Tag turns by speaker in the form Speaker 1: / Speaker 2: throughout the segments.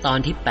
Speaker 1: ตอนที่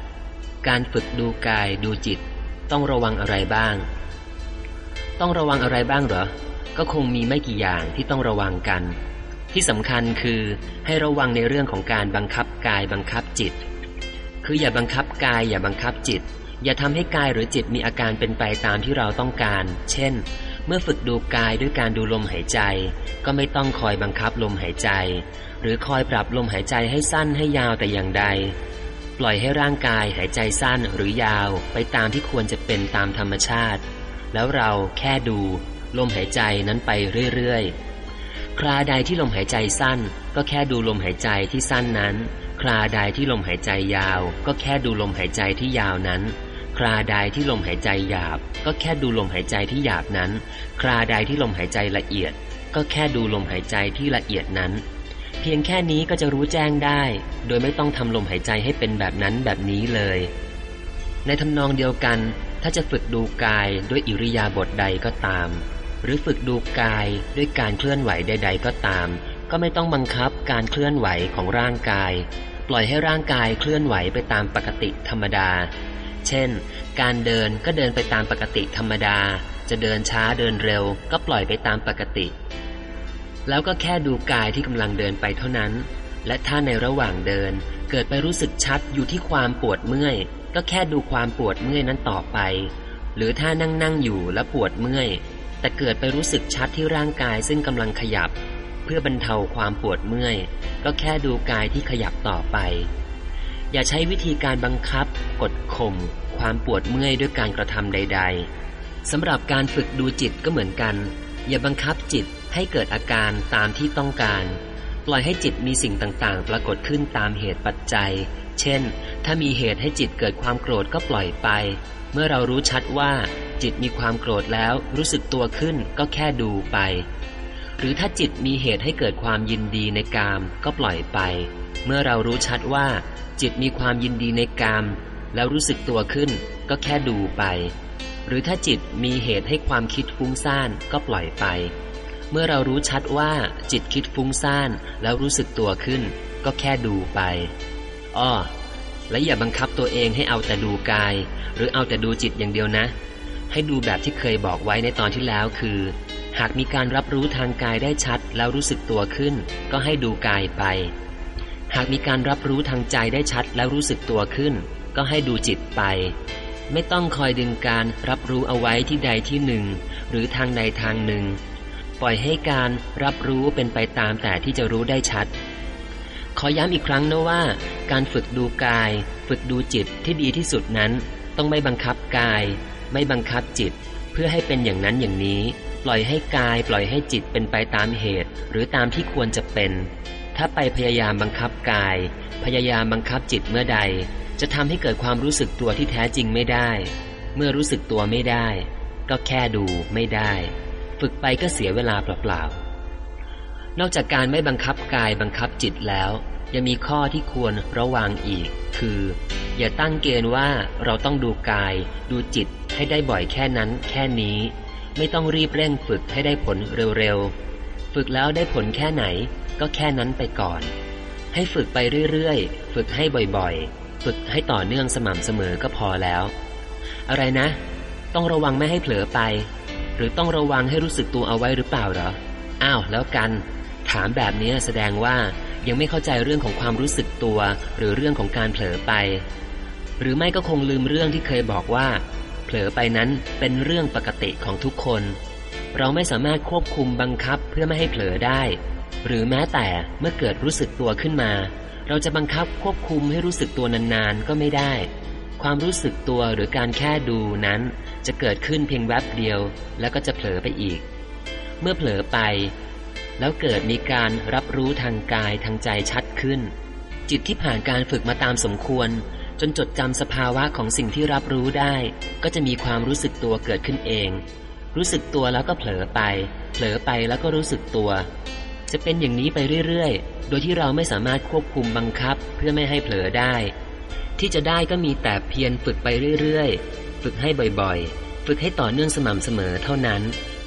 Speaker 1: 8การฝึกดูกายดูจิตต้องระวังอะไรบ้างต้องระวังอะไรบ้างเหรอก็คงมีไม่กี่อย่างที่ต้องระวังกันที่สำคัญคือให้ระวังในเรื่องของการบังคับกายบังคับจิตคืออย่าบังคับกายอย่าบังคับจิตอย่าทำให้กายหรือจิตมีอาการเป็นไปตามที่เราต้องการเช่นเมื่อฝึกดูกายด้วยการดูลมหายใจก็ไม่ต้องคอยบังคับลมหายใจหรือคอยปรับลมหายใจให้สั้นให้ยาวแต่อย่างใดปล่อยให้ร่างกายหายใจสั้นหรือยาวไปตามที่ควรจะเป็นตามธรรมชาติแล้วเราแค่ดูลมหายใจนั้นไปเรื่อยๆคราใดที่ลมหายใจสั้นก็แค่ดูลมหายใจที่สั้นนั้นคราใดที่ลมหายใจยาวก็แค่ดูลมหายใจที่ยาวนั้นคราใดที่ลมหายใจหยาบก็แค่ดูลมหายใจที่หยาบนั้นคราใดที่ลมหายใจละเอียดก็แค่ดูลมหายใจที่ละเอียดนั้นเพียงแค่นี้ก็จะรู้แจ้งได้โดยไม่ต้องทำลมหายใจให้เป็นแบบนั้นแบบนี้เลยในทำนองเดียวกันถ้าจะฝึกดูกายด้วยอิริยาบถใดก็ตามหรือฝึกดูกายด้วยการเคลื่อนไหวใดๆก็ตามก็ไม่ต้องบังคับการเคลื่อนไหวของร่างกายปล่อยให้ร่างกายเคลื่อนไหวไปตามปกติธรรมดาเช่นการเดินก็เดินไปตามปกติธรรมดาจะเดินช้าเดินเร็วก็ปล่อยไปตามปกติแล้วก็แค่ดูกายที่กำลังเดินไปเท่านั้นและถ้าในระหว่างเดินเกิดไปรู้สึกชัดอยู่ที่ความปวดเมื่อยก็แค่ดูความปวดเมื่อยนั้นต่อไปหรือถ้านั่งอยู่แล้วปวดเมื่อยแต่เกิดไปรู้สึกชัดที่ร่างกายซึ่งกำลังขยับเพื่อบรรเทาความปวดเมื่อยก็แค่ดูกายที่ขยับต่อไปอย่าใช้วิธีการบังคับกดข่มความปวดเมื่อยด้วยการกระทำใดๆสำหรับการฝึกดูจิตก็เหมือนกันอย่าบังคับจิตให้เกิดอาการตามที่ต้องการปล่อยให้จิตมีสิ่งต่างๆปรากฏขึ้นตามเหตุปัจจัยเช่นถ้ามีเหตุให้จิตเกิดความโกรธก็ปล่อยไปเมื่อเรารู้ชัดว่าจิตมีความโกรธแล้วรู้สึกตัวขึ้นก็แค่ดูไปหรือถ้าจิตมีเหตุให้เกิดความยินดีในกามก็ปล่อยไปเมื่อเรารู้ชัดว่าจิตมีความยินดีในกามแล้วรู้สึกตัวขึ้นก็แค่ดูไปหรือถ้าจิตมีเหตุให้ความคิดฟุ้งซ่านก็ปล่อยไปเมื่อเรารู้ชัดว่าจิตคิดฟุ้งซ่านแล้วรู้สึกตัวขึ้นก็แค่ดูไปและอย่าบังคับตัวเองให้เอาแต่ดูกายหรือเอาแต่ดูจิตอย่างเดียวนะให้ดูแบบที่เคยบอกไว้ในตอนที่แล้วคือหากมีการรับรู้ทางกายได้ชัดแล้วรู้สึกตัวขึ้นก็ให้ดูกายไปหากมีการรับรู้ทางใจได้ชัดแล้วรู้สึกตัวขึ้นก็ให้ดูจิตไปไม่ต้องคอยดึงการรับรู้เอาไว้ที่ใดที่หนึ่งหรือทางใดทางหนึ่งปล่อยให้การรับรู้เป็นไปตามแต่ที่จะรู้ได้ชัดขอย้ำอีกครั้งนะว่าการฝึกดูกายฝึกดูจิตที่ดีที่สุดนั้นต้องไม่บังคับกายไม่บังคับจิตเพื่อให้เป็นอย่างนั้นอย่างนี้ปล่อยให้กายปล่อยให้จิตเป็นไปตามเหตุหรือตามที่ควรจะเป็นถ้าไปพยายามบังคับกายพยายามบังคับจิตเมื่อใดจะทำให้เกิดความรู้สึกตัวที่แท้จริงไม่ได้เมื่อรู้สึกตัวไม่ได้ก็แค่ดูไม่ได้ฝึกไปก็เสียเวลาเปล่าๆนอกจากการไม่บังคับกายบังคับจิตแล้วยังมีข้อที่ควรระวังอีกคืออย่าตั้งเกณฑ์ว่าเราต้องดูกายดูจิตให้ได้บ่อยแค่นั้นแค่นี้ไม่ต้องรีบเร่งฝึกให้ได้ผลเร็วๆฝึกแล้วได้ผลแค่ไหนก็แค่นั้นไปก่อนให้ฝึกไปเรื่อยๆฝึกให้บ่อยๆฝึกให้ต่อเนื่องสม่ำเสมอก็พอแล้วอะไรนะต้องระวังไม่ให้เผลอไปหรือต้องระวังให้รู้สึกตัวเอาไว้หรือเปล่าเหรอแล้วกันถามแบบนี้แสดงว่ายังไม่เข้าใจเรื่องของความรู้สึกตัวหรือเรื่องของการเผลอไปหรือไม่ก็คงลืมเรื่องที่เคยบอกว่าเผลอไปนั้นเป็นเรื่องปกติของทุกคนเราไม่สามารถควบคุมบังคับเพื่อไม่ให้เผลอได้หรือแม้แต่เมื่อเกิดรู้สึกตัวขึ้นมาเราจะบังคับควบคุมให้รู้สึกตัวนานๆก็ไม่ได้ความรู้สึกตัวหรือการแค่ดูนั้นจะเกิดขึ้นเพียงแวบเดียวแล้วก็จะเผลอไปอีกเมื่อเผลอไปแล้วเกิดมีการรับรู้ทางกายทางใจชัดขึ้นจิตที่ผ่านการฝึกมาตามสมควรจนจดจำสภาวะของสิ่งที่รับรู้ได้ก็จะมีความรู้สึกตัวเกิดขึ้นเองรู้สึกตัวแล้วก็เผลอไปแล้วก็รู้สึกตัวจะเป็นอย่างนี้ไปเรื่อยๆโดยที่เราไม่สามารถควบคุมบังคับเพื่อไม่ให้เผลอได้ที่จะได้ก็มีแต่เพียรฝึกไปเรื่อยๆฝึกให้บ่อยๆฝึกให้ต่อเนื่องสม่ำเสมอเท่านั้น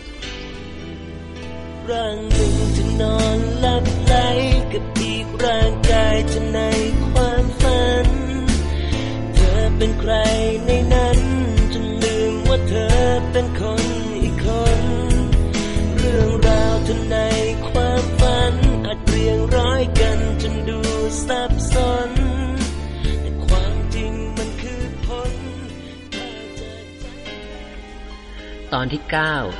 Speaker 1: ร่างหนึ่งจะนอนหลับไหลกับอีกร่างกายจะในความฝัน
Speaker 2: สับสนแต่ความจริงมันคือผล
Speaker 1: ตอนที่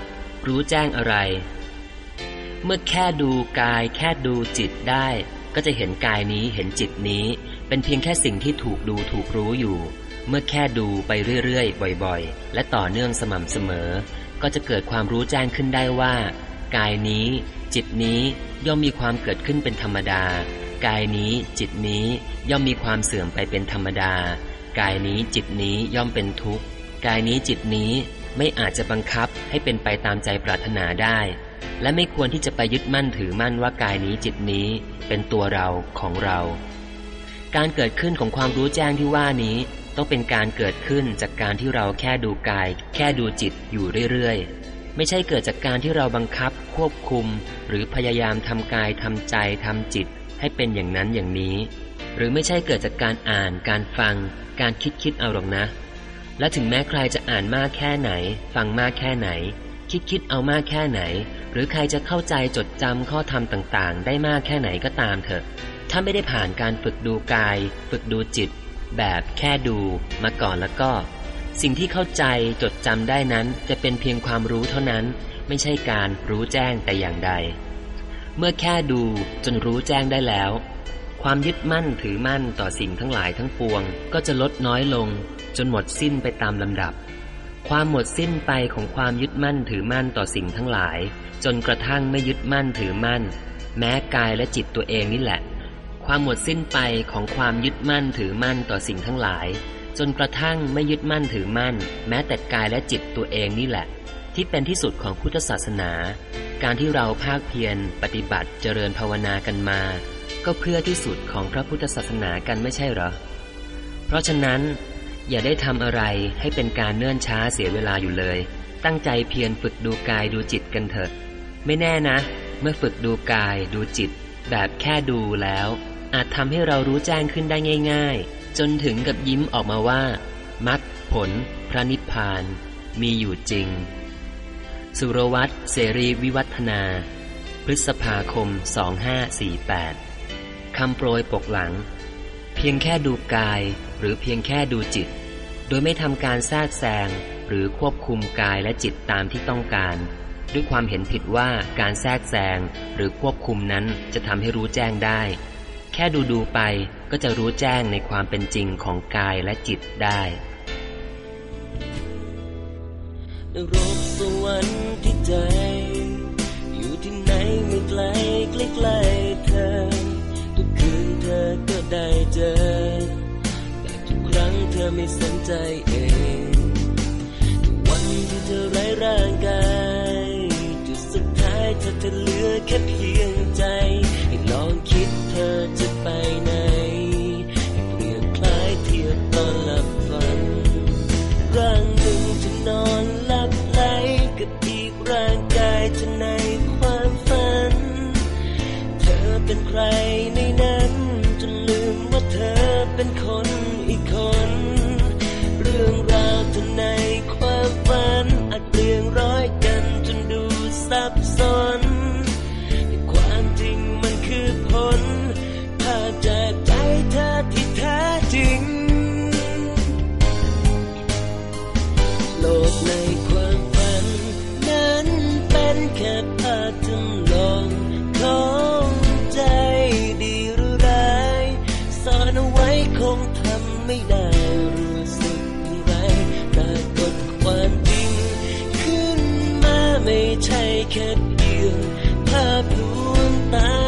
Speaker 1: 9รู้แจ้งอะไรเมื่อแค่ดูกายแค่ดูจิตได้ก็จะเห็นกายนี้เห็นจิตนี้เป็นเพียงแค่สิ่งที่ถูกดูถูกรู้อยู่เมื่อแค่ดูไปเรื่อยๆบ่อยๆและต่อเนื่องสม่ำเสมอก็จะเกิดความรู้แจ้งขึ้นได้ว่ากายนี้จิตนี้ย่อมมีความเกิดขึ้นเป็นธรรมดากายนี้จิตนี้ย่อมมีความเสื่อมไปเป็นธรรมดากายนี้จิตนี้ย่อมเป็นทุกข์กายนี้จิตนี้ไม่อาจจะบังคับให้เป็นไปตามใจปรารถนาได้และไม่ควรที่จะไปยึดมั่นถือมั่นว่ากายนี้จิตนี้เป็นตัวเราของเราการเกิดขึ้นของความรู้แจ้งที่ว่านี้ต้องเป็นการเกิดขึ้นจากการที่เราแค่ดูกายแค่ดูจิตอยู่เรื่อยๆไม่ใช่เกิดจากการที่เราบังคับควบคุมหรือพยายามทำกายทำใจทำจิตให้เป็นอย่างนั้นอย่างนี้หรือไม่ใช่เกิดจากการอ่านการฟังการคิดเอาหรอกนะและถึงแม้ใครจะอ่านมากแค่ไหนฟังมากแค่ไหนคิดเอามากแค่ไหนหรือใครจะเข้าใจจดจำข้อธรรมต่างๆได้มากแค่ไหนก็ตามเถอะถ้าไม่ได้ผ่านการฝึกดูกายฝึกดูจิตแบบแค่ดูมาก่อนแล้วก็สิ่งที่เข้าใจจดจำได้นั้นจะเป็นเพียงความรู้เท่านั้นไม่ใช่การรู้แจ้งแต่อย่างใดเมื่อแค่ดูจนรู้แจ้งได้แล้วความยึดมั่นถือมั่นต่อสิ่งทั้งหลายทั้งปวงก็จะลดน้อยลงจนหมดสิ้นไปตามลำดับความหมดสิ้นไปของความยึดมั่นถือมั่นต่อสิ่งทั้งหลายจนกระทั่งไม่ยึดมั่นถือมั่นแม้กายและจิตตัวเองนี่แหละความหมดสิ้นไปของความยึดมั่นถือมั่นต่อสิ่งทั้งหลายจนกระทั่งไม่ยึดมั่นถือมั่นแม้แต่กายและจิตตัวเองนี่แหละที่เป็นที่สุดของพุทธศาสนาการที่เราภาคเพียรปฏิบัติเจริญภาวนากันมาก็เพื่อที่สุดของพระพุทธศาสนากันไม่ใช่เหรอเพราะฉะนั้นอย่าได้ทำอะไรให้เป็นการเนิ่นช้าเสียเวลาอยู่เลยตั้งใจเพียรฝึกดูกายดูจิตกันเถอะไม่แน่นะเมื่อฝึกดูกายดูจิตแบบแค่ดูแล้วอาจทำให้เรารู้แจ้งขึ้นได้ง่ายๆจนถึงกับยิ้มออกมาว่ามรรคผลพระนิพพานมีอยู่จริงสุรวัตรเสรีวิวัฒนาพฤษภาคม2548คำโปรยปกหลังเพียงแค่ดูกายหรือเพียงแค่ดูจิตโดยไม่ทำการแทรกแซงหรือควบคุมกายและจิตตามที่ต้องการด้วยความเห็นผิดว่าการแทรกแซงหรือควบคุมนั้นจะทำให้รู้แจ้งได้แค่ดูไปก็จะรู้แจ้งในความเป็นจริงของกายและจิตได้
Speaker 2: นรกสวรรค์ที่ใจอยู่ที่ไหนไม่ไกลใกล้ๆเธอทุกคืนเธอก็ได้เจอแต่ทุกครั้งเธอไม่สนใจเองวันที่เธอไร้ร่างกายจุดสุดท้ายเธอจะเหลือแค่เพียงใจให้ลองคิดเธอจะไปไหนให้เปรียบคล้ายเทียบตอนหลับฝันร่างหนึ่งจะนอนหลับไหลกับอีกร่างกายจะในความฝันเธอเป็นใครในนั้นจนลืมว่าเธอเป็นคนอีกคนเรื่องราวเธอในความฝันอาจเปลี่ยนร้อยกันจนดูซับซ้อนแต่ความจริงมันคือผลภาพจากใจเธอที่แท้จริงโลกในความฝันนั้นเป็นแค่ภาพจำลองของใจดีหรือร้ายซ่อนเอาไว้คงทำไม่ได้รู้สึกอย่างไรปรากฏความจริงขึ้นมาไม่ใช่แค่เพียงภาพลวงตา